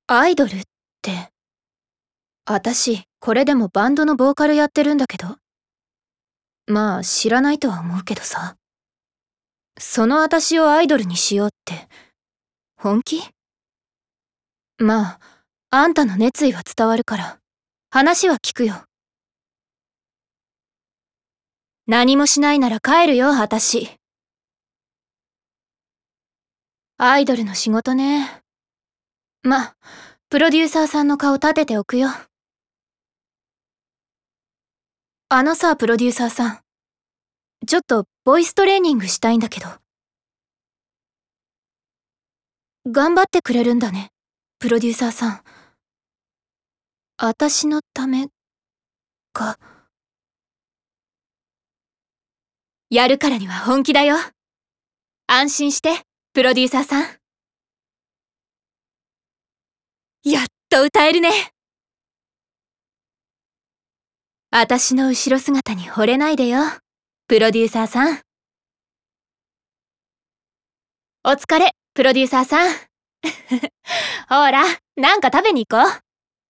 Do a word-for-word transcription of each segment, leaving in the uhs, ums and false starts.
アイドルって、あたし、これでもバンドのボーカルやってるんだけど。まあ、知らないとは思うけどさ。そのあたしをアイドルにしようって、本気？まあ、あんたの熱意は伝わるから、話は聞くよ。何もしないなら帰るよ、あたし。アイドルの仕事ね。ま、プロデューサーさんの顔立てておくよ。あのさ、プロデューサーさん。ちょっと、ボイストレーニングしたいんだけど。頑張ってくれるんだね、プロデューサーさん。あたしのためか。やるからには本気だよ。安心して、プロデューサーさん。やっと歌えるね。あたしの後ろ姿に惚れないでよ、プロデューサーさん。お疲れ、プロデューサーさん。ほら、なんか食べに行こう。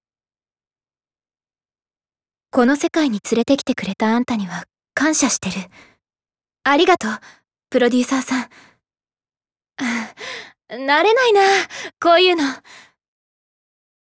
この世界に連れてきてくれたあんたには感謝してる。ありがとう、プロデューサーさん。慣れないな、こういうの。